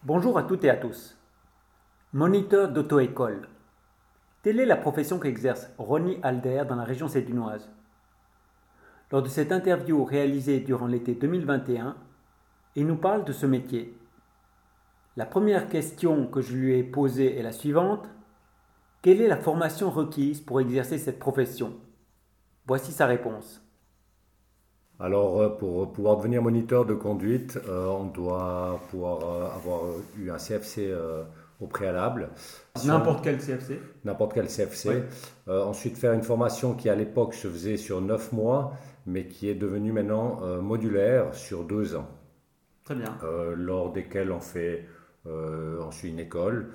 Bonjour à toutes et à tous. Moniteur d'auto-école. Telle est la profession qu'exerce Ronnie Alder dans la région sédunoise. Lors de cette interview réalisée durant l'été 2021, il nous parle de ce métier. La première question que je lui ai posée est la suivante. Quelle est la formation requise pour exercer cette profession? Voici sa réponse. Alors, pour pouvoir devenir moniteur de conduite, on doit pouvoir avoir eu un CFC au préalable. N'importe quel CFC. N'importe quel CFC. Oui. Ensuite, faire une formation qui, à l'époque, se faisait sur 9 mois, mais qui est devenue maintenant modulaire sur 2 ans, Très bien. lors desquels on fait ensuite une école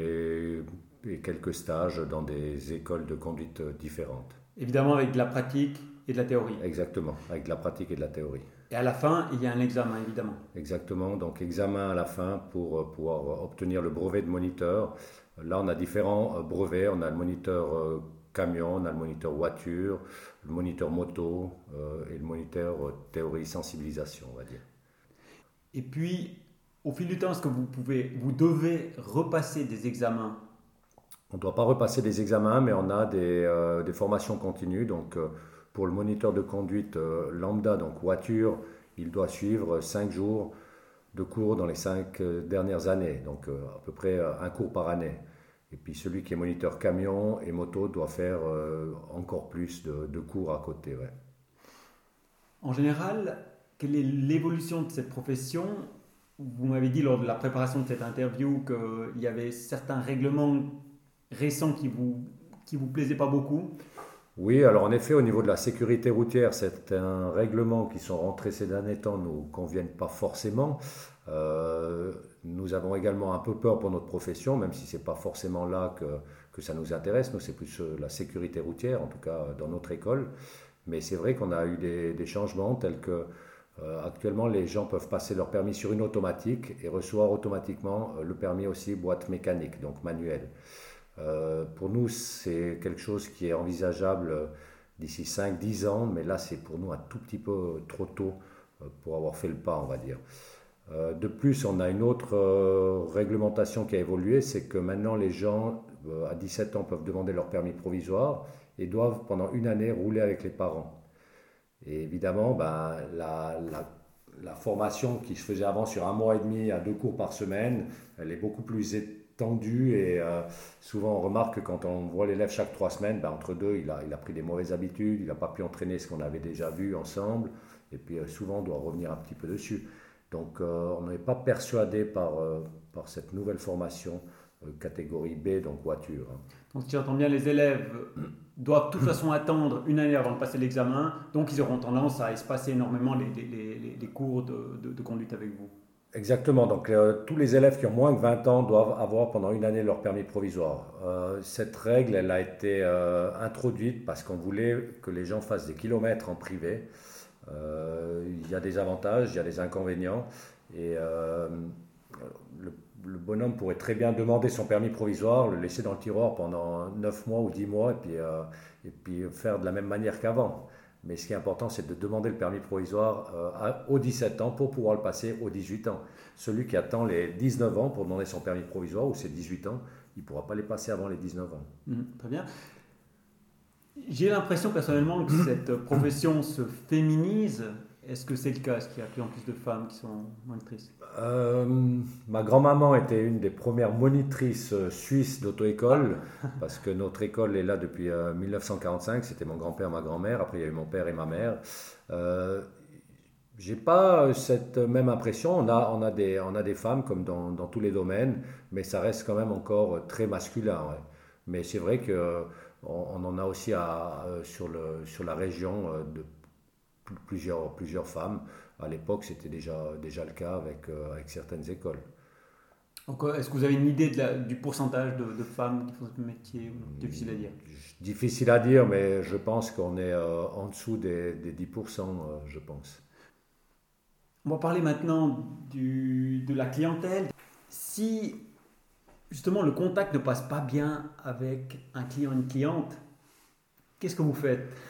et quelques stages dans des écoles de conduite différentes. Évidemment avec de la pratique et de la théorie. Exactement, avec de la pratique et de la théorie. Et à la fin, il y a un examen, évidemment. Exactement, donc examen à la fin pour pouvoir obtenir le brevet de moniteur. Là, on a différents brevets. On a le moniteur camion, on a le moniteur voiture, le moniteur moto et le moniteur théorie sensibilisation, on va dire. Et puis, au fil du temps, est-ce que vous devez repasser des examens? On ne doit pas repasser des examens, mais on a des formations continues. Donc, pour le moniteur de conduite lambda, donc voiture, il doit suivre 5 jours de cours dans les 5 dernières années, donc à peu près un cours par année. Et puis celui qui est moniteur camion et moto doit faire encore plus de cours à côté. Ouais. En général, quelle est l'évolution de cette profession? Vous m'avez dit lors de la préparation de cette interview qu'il y avait certains règlements récents qui vous plaisaient pas beaucoup. Oui, alors en effet, au niveau de la sécurité routière, c'est un règlement qui sont rentrés ces derniers temps, ne nous conviennent pas forcément. Nous avons également un peu peur pour notre profession, même si ce n'est pas forcément là que ça nous intéresse. Nous, c'est plus la sécurité routière, en tout cas dans notre école. Mais c'est vrai qu'on a eu des changements tels que actuellement les gens peuvent passer leur permis sur une automatique et recevoir automatiquement le permis aussi boîte mécanique, donc manuel. Pour nous, c'est quelque chose qui est envisageable d'ici 5-10 ans, mais là, c'est pour nous un tout petit peu trop tôt pour avoir fait le pas, on va dire. De plus, on a une autre réglementation qui a évolué, c'est que maintenant, les gens à 17 ans peuvent demander leur permis provisoire et doivent pendant une année rouler avec les parents. Et évidemment, ben, la formation qui se faisait avant sur un mois et demi à 2 cours par semaine, elle est beaucoup plus étendue et souvent on remarque que quand on voit l'élève chaque 3 semaines, ben, entre deux, il a pris des mauvaises habitudes, il n'a pas pu entraîner ce qu'on avait déjà vu ensemble et puis souvent on doit revenir un petit peu dessus. Donc on n'est pas persuadé par cette nouvelle formation catégorie B, donc voiture. Hein. Donc, si j'entends bien, les élèves doivent de toute façon attendre une année avant de passer l'examen, donc ils auront tendance à espacer énormément les cours de conduite avec vous. Exactement, donc tous les élèves qui ont moins que 20 ans doivent avoir pendant une année leur permis provisoire. Cette règle, elle a été introduite parce qu'on voulait que les gens fassent des kilomètres en privé. Il y a des avantages, il y a des inconvénients. Et le bonhomme pourrait très bien demander son permis provisoire, le laisser dans le tiroir pendant 9 mois ou 10 mois et puis faire de la même manière qu'avant. Mais ce qui est important, c'est de demander le permis provisoire aux 17 ans pour pouvoir le passer aux 18 ans. Celui qui attend les 19 ans pour demander son permis provisoire ou ses 18 ans, il ne pourra pas les passer avant les 19 ans. Très bien. J'ai l'impression personnellement que cette profession se féminise. Est-ce que c'est le cas? Est-ce qu'il y a de plus en plus de femmes qui sont monitrices? Ma grand-maman était une des premières monitrices suisses d'auto-école, parce que notre école est là depuis 1945, c'était mon grand-père, ma grand-mère, après il y a eu mon père et ma mère. J'ai pas cette même impression, on a des femmes comme dans tous les domaines, mais ça reste quand même encore très masculin. Ouais. Mais c'est vrai qu'on en a aussi sur la région de plusieurs femmes. À l'époque, c'était déjà le cas avec certaines écoles. Donc, est-ce que vous avez une idée du pourcentage de femmes qui font ce métier? Difficile à dire. Difficile à dire, mais je pense qu'on est en dessous des 10%, je pense. On va parler maintenant de la clientèle. Si justement le contact ne passe pas bien avec un client, une cliente, qu'est-ce que vous faites?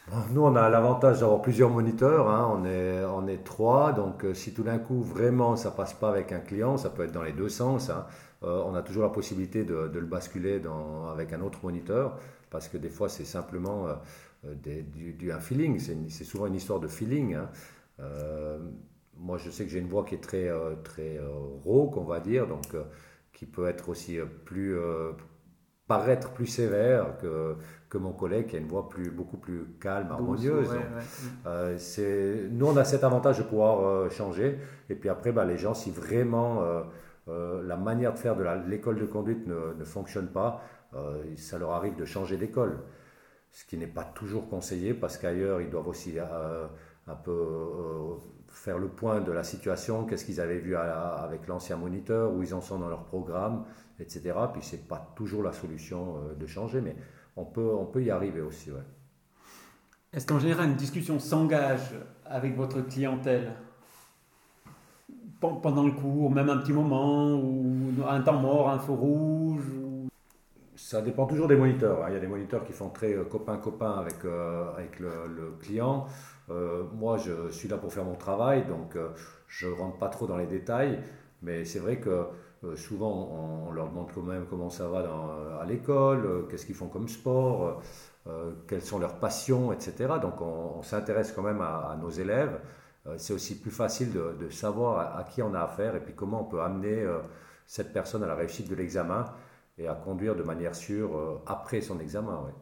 Nous, on a l'avantage d'avoir plusieurs moniteurs, hein. On est trois, donc si tout d'un coup, vraiment, ça passe pas avec un client, ça peut être dans les deux sens, hein. On a toujours la possibilité de le basculer avec un autre moniteur, parce que des fois, c'est simplement un feeling, c'est souvent une histoire de feeling, hein. Euh, Moi, je sais que j'ai une voix qui est très rauque, on va dire, donc qui peut être aussi paraître plus sévère que mon collègue qui a une voix beaucoup plus calme, Douce, harmonieuse. ouais, Donc, ouais. nous, on a cet avantage de pouvoir changer. Et puis après, bah, les gens, si vraiment la manière de faire de l'école de conduite ne fonctionne pas, ça leur arrive de changer d'école. Ce qui n'est pas toujours conseillé parce qu'ailleurs, ils doivent aussi un peu faire le point de la situation, qu'est-ce qu'ils avaient vu avec l'ancien moniteur, où ils en sont dans leur programme, etc. Puis c'est pas toujours la solution de changer, mais on peut y arriver aussi. Ouais. Est-ce qu'en général, une discussion s'engage avec votre clientèle pendant le cours, même un petit moment, ou un temps mort, un feu rouge Ça dépend toujours des moniteurs, hein. Il y a des moniteurs qui font très copain-copain avec le client. Moi, je suis là pour faire mon travail, donc je ne rentre pas trop dans les détails. Mais c'est vrai que souvent, on leur demande quand même comment ça va à l'école, qu'est-ce qu'ils font comme sport, quelles sont leurs passions, etc. Donc, on s'intéresse quand même à nos élèves. C'est aussi plus facile de savoir à qui on a affaire et puis comment on peut amener cette personne à la réussite de l'examen et à conduire de manière sûre après son examen. Ouais.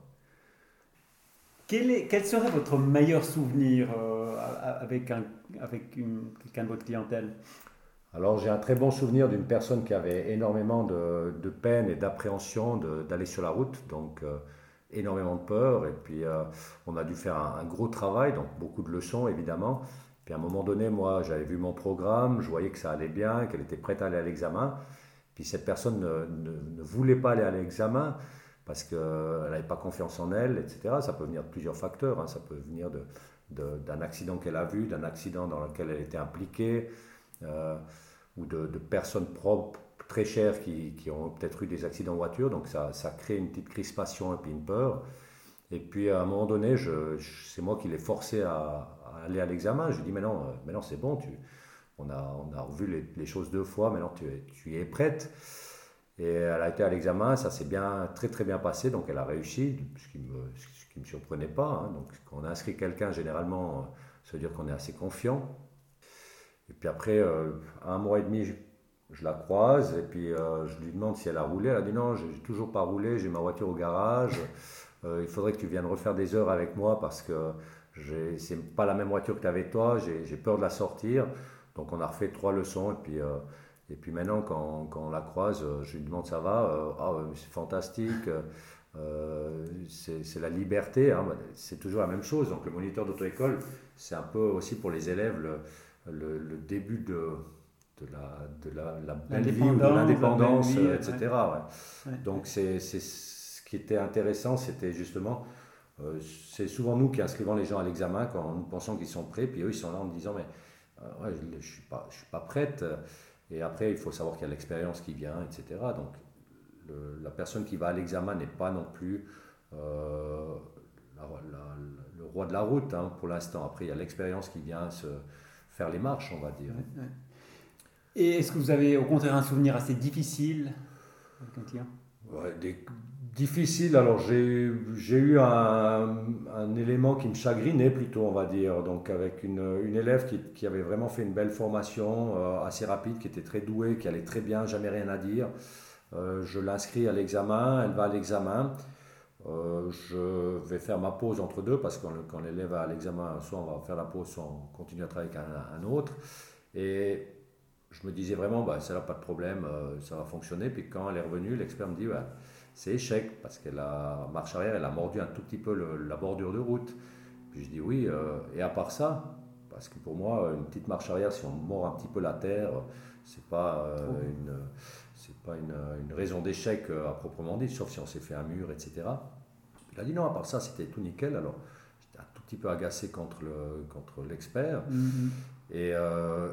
quel serait votre meilleur souvenir avec quelqu'un de votre clientèle? Alors j'ai un très bon souvenir d'une personne qui avait énormément de peine et d'appréhension d'aller sur la route, donc énormément de peur, et puis on a dû faire un gros travail, donc beaucoup de leçons évidemment. Puis à un moment donné, moi j'avais vu mon programme, je voyais que ça allait bien, qu'elle était prête à aller à l'examen, puis cette personne ne voulait pas aller à l'examen parce qu'elle n'avait pas confiance en elle, etc. Ça peut venir de plusieurs facteurs, hein. Ça peut venir d'un accident qu'elle a vu, d'un accident dans lequel elle était impliquée, euh, ou de personnes propres très chères qui ont peut-être eu des accidents de voiture, donc ça crée une petite crispation et puis une peur. Et puis à un moment donné, c'est moi qui l'ai forcé à aller à l'examen. Je lui ai dit, mais non c'est bon, on a revu les choses deux fois, maintenant tu y es prête. Et elle a été à l'examen, ça s'est très très bien passé, donc elle a réussi, ce qui me surprenait pas, hein. Donc quand on inscrit quelqu'un, généralement, ça veut dire qu'on est assez confiant. Et puis après, un mois et demi, je la croise, et puis je lui demande si elle a roulé. Elle a dit non, j'ai toujours pas roulé, j'ai ma voiture au garage. Il faudrait que tu viennes refaire des heures avec moi parce que c'est pas la même voiture que tu avais toi, j'ai peur de la sortir. Donc on a refait trois leçons, et puis maintenant quand on la croise, je lui demande ça va. C'est fantastique. C'est la liberté, hein. C'est toujours la même chose. Donc le moniteur d'auto-école, c'est un peu aussi pour les élèves le début de la belle vie ou de l'indépendance, vie, etc. Ouais. ouais. Donc c'est ce qui était intéressant, c'était justement, c'est souvent nous qui inscrivons les gens à l'examen quand nous pensons qu'ils sont prêts, puis eux ils sont là en me disant mais ouais, je suis pas prête. Et après il faut savoir qu'il y a l'expérience qui vient, etc. Donc la personne qui va à l'examen n'est pas non plus le roi de la route, hein, pour l'instant. Après il y a l'expérience qui vient se faire les marches, on va dire. Ouais. Et est-ce que vous avez au contraire un souvenir assez difficile avec un client? Ouais, difficile, alors j'ai eu un élément qui me chagrinait plutôt, on va dire, donc avec une élève qui avait vraiment fait une belle formation assez rapide, qui était très douée, qui allait très bien, jamais rien à dire. Je l'inscris à l'examen, elle va à l'examen. Je vais faire ma pause entre deux parce que quand l'élève va à l'examen, soit on va faire la pause, soit on continue à travailler avec un autre. Et je me disais vraiment, bah, ça n'a pas de problème, ça va fonctionner. Puis quand elle est revenue, l'expert me dit, bah, c'est échec parce qu'elle a marche arrière, elle a mordu un tout petit peu la bordure de route. Puis je dis oui, et à part ça, parce que pour moi, une petite marche arrière, si on mord un petit peu la terre, c'est pas une raison d'échec à proprement dit, sauf si on s'est fait un mur, etc. Il a dit non, à part ça, c'était tout nickel. Alors j'étais un tout petit peu agacé contre l'expert. Mhm. Et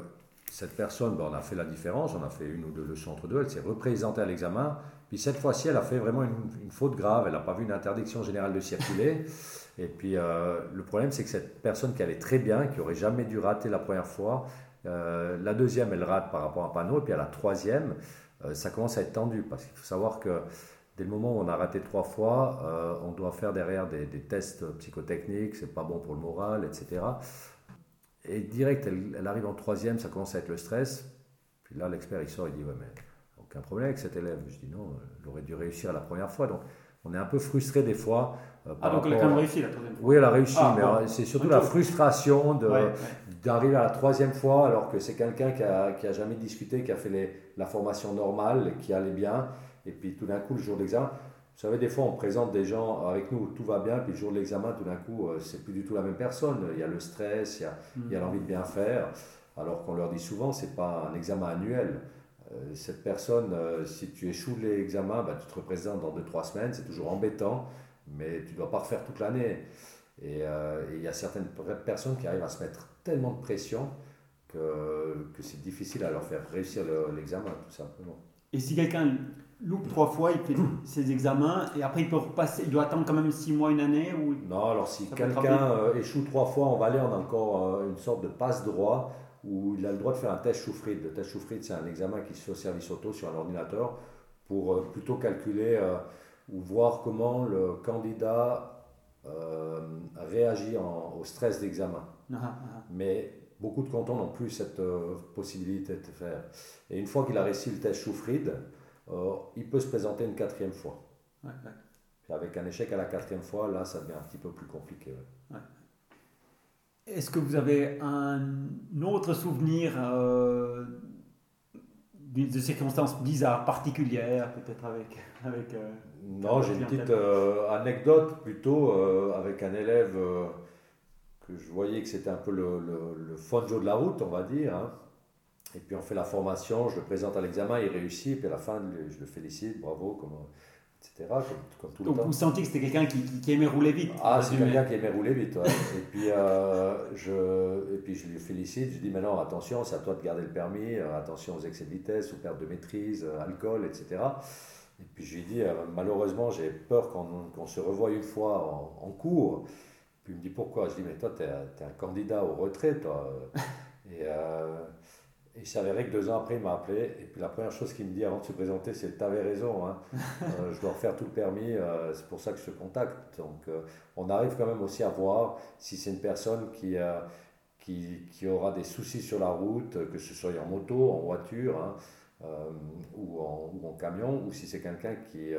cette personne, on a fait la différence, on a fait une ou deux leçons entre deux, elle s'est représentée à l'examen. Puis cette fois-ci, elle a fait vraiment une faute grave, elle n'a pas vu une interdiction générale de circuler. Et puis le problème, c'est que cette personne qui allait très bien, qui n'aurait jamais dû rater la première fois, la deuxième, elle rate par rapport à un panneau, et puis à la troisième, ça commence à être tendu, parce qu'il faut savoir que dès le moment où on a raté 3 fois, on doit faire derrière des tests psychotechniques, c'est pas bon pour le moral, etc. Et direct, elle arrive en troisième, ça commence à être le stress. Puis là, l'expert, il sort, il dit, ouais, mais aucun problème avec cet élève. Je dis, non, elle aurait dû réussir la première fois. Donc, on est un peu frustré des fois. Donc elle a quand même réussi la troisième fois. Oui, elle a réussi, mais c'est surtout la frustration d'arriver à la troisième fois, alors que c'est quelqu'un qui a jamais discuté, qui a fait la formation normale, qui allait bien. Et puis tout d'un coup, le jour de l'examen, vous savez, des fois, on présente des gens avec nous, tout va bien, puis le jour de l'examen, tout d'un coup, c'est plus du tout la même personne. Il y a le stress, il y a l'envie de bien faire, alors qu'on leur dit souvent, c'est pas un examen annuel. Cette personne, si tu échoues l'examen, tu te représentes dans 2-3 semaines, c'est toujours embêtant, mais tu ne dois pas refaire toute l'année. Et il y a certaines personnes qui arrivent à se mettre tellement de pression que c'est difficile à leur faire réussir l'examen, tout simplement. Et si quelqu'un loupe 3 fois, il fait ses examens et après il peut repasser, il doit attendre quand même 6 mois, une année ou... Non, alors si quelqu'un échoue 3 fois en Valais, on a encore une sorte de passe-droit où il a le droit de faire un test Shoufrid. Le test Shoufrid, c'est un examen qui se fait au service auto sur un ordinateur pour plutôt calculer ou voir comment le candidat réagit au stress d'examen. Mais beaucoup de cantons n'ont plus cette possibilité de faire. Et une fois qu'il a réussi le test Shoufrid, il peut se présenter une 4e fois. Puis avec un échec à la 4e fois, là, ça devient un petit peu plus compliqué. Est-ce que vous avez un autre souvenir de circonstances bizarres, particulières, peut-être avec Non, j'ai une petite anecdote plutôt avec un élève que je voyais que c'était un peu le Fonjo de la route, on va dire. Hein. Et puis on fait la formation, je le présente à l'examen, il réussit, et puis à la fin, je le félicite, bravo, etc. Comme tout le temps. Donc vous sentiez que c'était quelqu'un qui aimait rouler vite? Ah, c'est quelqu'un qui aimait rouler vite, ouais. Et puis je le félicite, je dis maintenant attention, c'est à toi de garder le permis, attention aux excès de vitesse, aux pertes de maîtrise, alcool, etc. Et puis je lui dis malheureusement j'ai peur qu'on se revoie une fois en cours. Puis il me dit pourquoi? Je dis mais toi t'es un candidat au retrait, toi. Et il s'avérait que 2 ans après, il m'a appelé. Et puis la première chose qu'il me dit avant de se présenter, c'est t'avais raison, hein. Je dois refaire tout le permis, c'est pour ça que je te contacte. Donc on arrive quand même aussi à voir si c'est une personne qui aura des soucis sur la route, que ce soit en moto, en voiture, hein, ou en camion, ou si c'est quelqu'un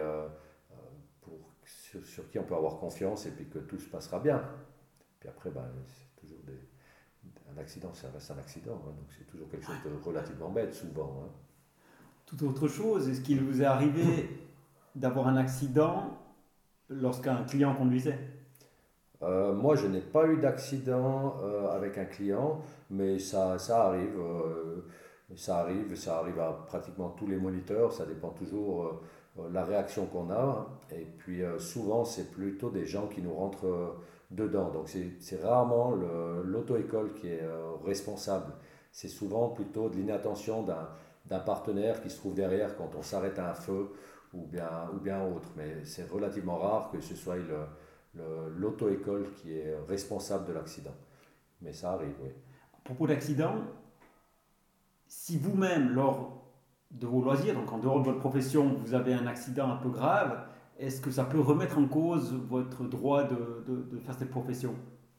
sur qui on peut avoir confiance et puis que tout se passera bien. Puis après, c'est toujours un accident, ça reste un accident, hein, donc c'est toujours quelque chose de relativement bête, souvent. Hein. Toute autre chose, est-ce qu'il vous est arrivé d'avoir un accident lorsqu'un client conduisait? Moi, je n'ai pas eu d'accident avec un client, mais ça arrive. Ça arrive à pratiquement tous les moniteurs, ça dépend toujours la réaction qu'on a. Et puis souvent, c'est plutôt des gens qui nous rentrent dedans. Donc c'est rarement l'auto-école qui est responsable. C'est souvent plutôt de l'inattention d'un partenaire qui se trouve derrière quand on s'arrête à un feu ou bien autre. Mais c'est relativement rare que ce soit l'auto-école qui est responsable de l'accident. Mais ça arrive, oui. À propos d'accident, si vous-même, lors de vos loisirs, donc en dehors de votre profession, vous avez un accident un peu grave, est-ce que ça peut remettre en cause votre droit de faire cette profession?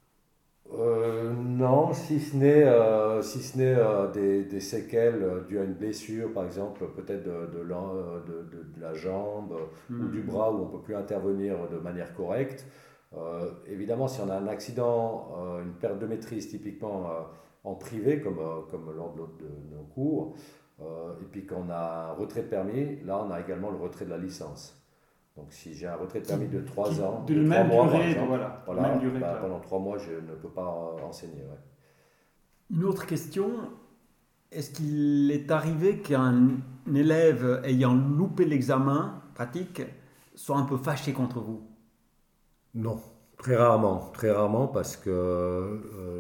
Non, si ce n'est des séquelles dues à une blessure, par exemple, peut-être de la jambe ou du bras où on ne peut plus intervenir de manière correcte. Évidemment, si on a un accident, une perte de maîtrise typiquement en privé, comme lors de nos cours, et puis qu'on a un retrait de permis, là on a également le retrait de la licence. Donc si j'ai un retrait de permis de 3 ans, de même durée, pendant 3 mois je ne peux pas enseigner. Ouais. Une autre question, est-ce qu'il est arrivé qu'un élève ayant loupé l'examen pratique soit un peu fâché contre vous? Non, très rarement parce que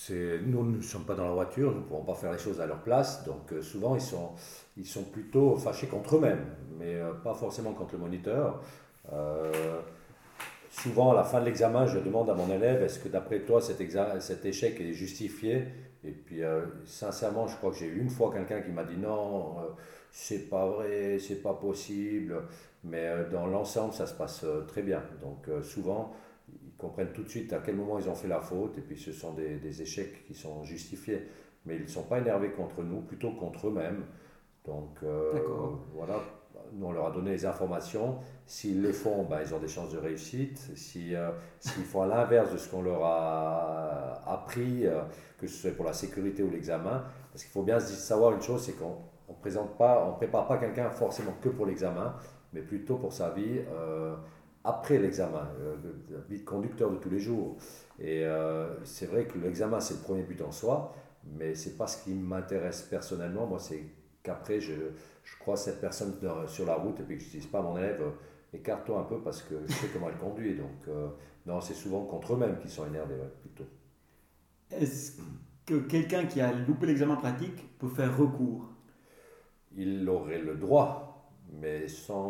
Nous ne sommes pas dans la voiture, nous ne pouvons pas faire les choses à leur place, donc souvent ils sont plutôt fâchés contre eux-mêmes, mais pas forcément contre le moniteur. Euh, Souvent, à la fin de l'examen, je demande à mon élève, est-ce que d'après toi, cet échec est justifié? Et puis, sincèrement, je crois que j'ai eu une fois quelqu'un qui m'a dit non, c'est pas vrai, c'est pas possible. Mais dans l'ensemble, ça se passe très bien. Donc, souvent, ils comprennent tout de suite à quel moment ils ont fait la faute. Et puis, ce sont des échecs qui sont justifiés. Mais ils ne sont pas énervés contre nous, plutôt contre eux-mêmes. Donc, D'accord. voilà, nous, on leur a donné les informations. S'ils les font, ben, ils ont des chances de réussite. S'ils font à l'inverse de ce qu'on leur a appris, que ce soit pour la sécurité ou l'examen, parce qu'il faut bien savoir une chose, c'est qu'on on prépare pas quelqu'un forcément que pour l'examen, mais plutôt pour sa vie après l'examen, la vie de conducteur de tous les jours. Et c'est vrai que l'examen, c'est le premier but en soi, mais c'est pas ce qui m'intéresse personnellement. Moi, c'est qu'après, je croise cette personne sur la route et puis que je ne dise pas à mon élève écarte-toi un peu parce que je sais comment elle conduit. Donc, non, c'est souvent contre eux-mêmes qu'ils sont énervés, ouais, plutôt. Est-ce que quelqu'un qui a loupé l'examen pratique peut faire recours? Ils auraient le droit, mais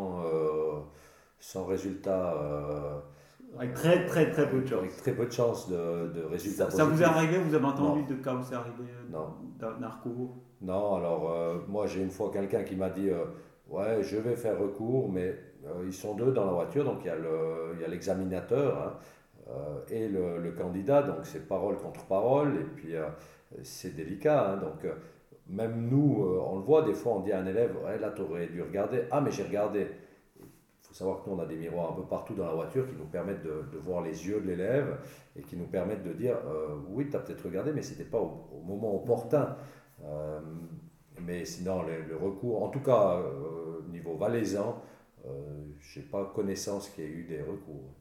sans résultat, Avec très très très peu de chance. avec très peu de chances de résultats Ça vous est positifs. arrivé, vous avez Non, entendu de cas où c'est arrivé non, d'un recours? non. Alors, moi, j'ai une fois quelqu'un qui m'a dit ouais, je vais faire recours, mais ils sont deux dans la voiture, donc il y a l'examinateur hein, et le candidat, donc c'est parole contre parole, et puis c'est délicat. Hein, donc, même nous, on le voit, des fois, on dit à un élève ouais, là, tu aurais dû regarder. Ah, mais j'ai regardé. Il faut savoir que nous, on a des miroirs un peu partout dans la voiture qui nous permettent de voir les yeux de l'élève et qui nous permettent de dire oui, tu as peut-être regardé, mais ce n'était pas au moment opportun. Euh, mais sinon, le recours, en tout cas, niveau valaisan, je n'ai pas connaissance qu'il y ait eu des recours.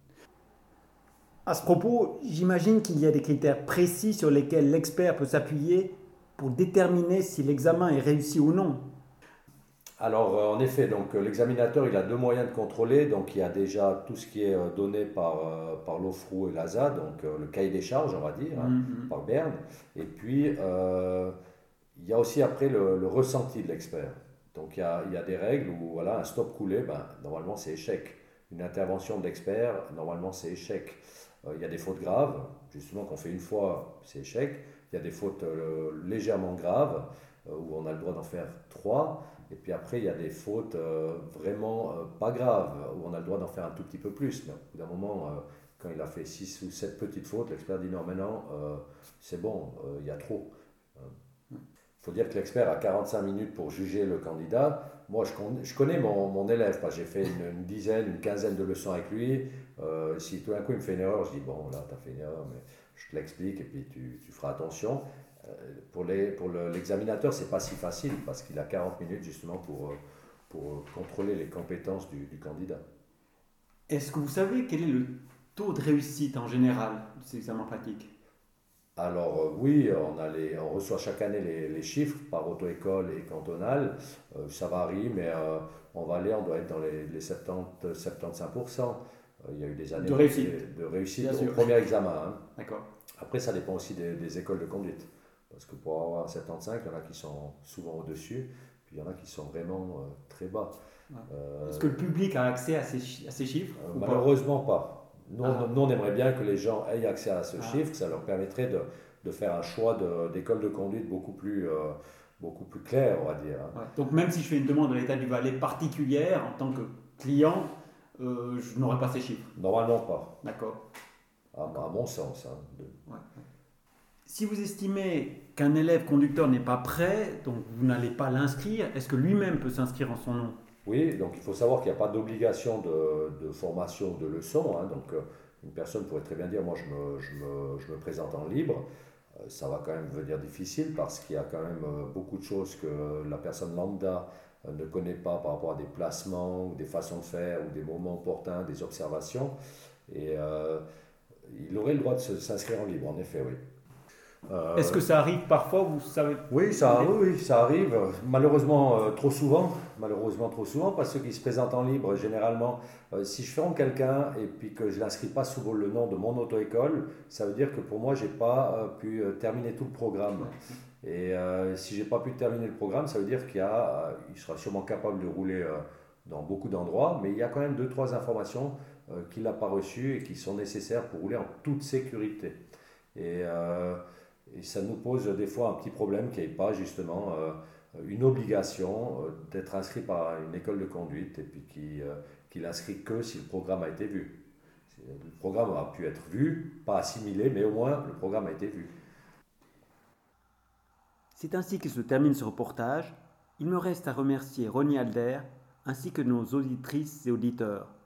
À ce propos, j'imagine qu'il y a des critères précis sur lesquels l'expert peut s'appuyer pour déterminer si l'examen est réussi ou non. Alors, en effet, donc l'examinateur, il a deux moyens de contrôler. Donc, il y a déjà tout ce qui est donné par l'OFRU et l'ASA, donc le cahier des charges, on va dire, hein, Mhm. par Berne. Et puis, il y a aussi après le ressenti de l'expert. Donc, il y a des règles où, voilà, un stop coulé, ben, normalement, c'est échec. Une intervention de l'expert, normalement, c'est échec. Il y a des fautes graves, justement, qu'on fait une fois, c'est échec. Il y a des fautes légèrement graves, où on a le droit d'en faire trois. Et puis après, il y a des fautes vraiment pas graves, où on a le droit d'en faire un tout petit peu plus. Mais au bout d'un moment, quand il a fait 6 ou 7 petites fautes, l'expert dit non, maintenant, c'est bon, il y a trop. Il faut dire que l'expert a 45 minutes pour juger le candidat. Moi, je connais mon élève, parce que j'ai fait une dizaine, une quinzaine de leçons avec lui. Si tout d'un coup il me fait une erreur, je dis bon, là, tu as fait une erreur, mais je te l'explique et puis tu feras attention. Pour l'examinateur, c'est pas si facile parce qu'il a 40 minutes justement pour contrôler les compétences du candidat. Est-ce que vous savez quel est le taux de réussite en général de ces examens pratiques? Alors oui, on reçoit chaque année les chiffres par auto-école et cantonale. Ça varie, mais on doit être dans les 70-75%. Il y a eu des années De où réussite, de réussite bien au sûr. premier examen. Hein. D'accord. Après, ça dépend aussi des écoles de conduite. Parce que pour avoir un 75, il y en a qui sont souvent au-dessus, puis il y en a qui sont vraiment très bas. Ouais. Est-ce Euh, que le public a accès à à ces chiffres ou pas? Malheureusement pas. Ah, Nous, on aimerait bien que les gens aient accès à ce ah, chiffre, ça leur permettrait de faire un choix d'école de conduite beaucoup plus clair, on va dire. Hein. ouais. Donc même si je fais une demande de l'État du Valais particulière en tant que client, je n'aurai pas ces chiffres. Normalement pas, D'accord. à mon sens. Hein. Ouais. Si vous estimez qu'un élève conducteur n'est pas prêt, donc vous n'allez pas l'inscrire, est-ce que lui-même peut s'inscrire en son nom? Oui, donc il faut savoir qu'il n'y a pas d'obligation de formation ou de leçon. Hein. Donc une personne pourrait très bien dire, moi je me présente en libre. Ça va quand même devenir difficile parce qu'il y a quand même beaucoup de choses que la personne lambda ne connaît pas par rapport à des placements ou des façons de faire ou des moments opportuns, des observations. Et il aurait le droit de s'inscrire en libre, en effet, oui. Est-ce que ça arrive parfois, vous savez? Oui, ça arrive. Malheureusement, trop souvent. Malheureusement, trop souvent, parce que ceux qui se présentent en libre, généralement, si je forme quelqu'un et puis que je ne l'inscris pas sous le nom de mon auto-école, ça veut dire que pour moi, je n'ai pas pu terminer tout le programme. Et si j'ai pas pu terminer le programme, ça veut dire il sera sûrement capable de rouler dans beaucoup d'endroits, mais il y a quand même deux, trois informations qu'il n'a pas reçues et qui sont nécessaires pour rouler en toute sécurité. Et, euh, et ça nous pose des fois un petit problème qu'il n'y ait pas justement une obligation d'être inscrit par une école de conduite et puis qu'il inscrit que si le programme a été vu. Le programme a pu être vu, pas assimilé, mais au moins le programme a été vu. C'est ainsi que se termine ce reportage. Il me reste à remercier Ronnie Alder ainsi que nos auditrices et auditeurs.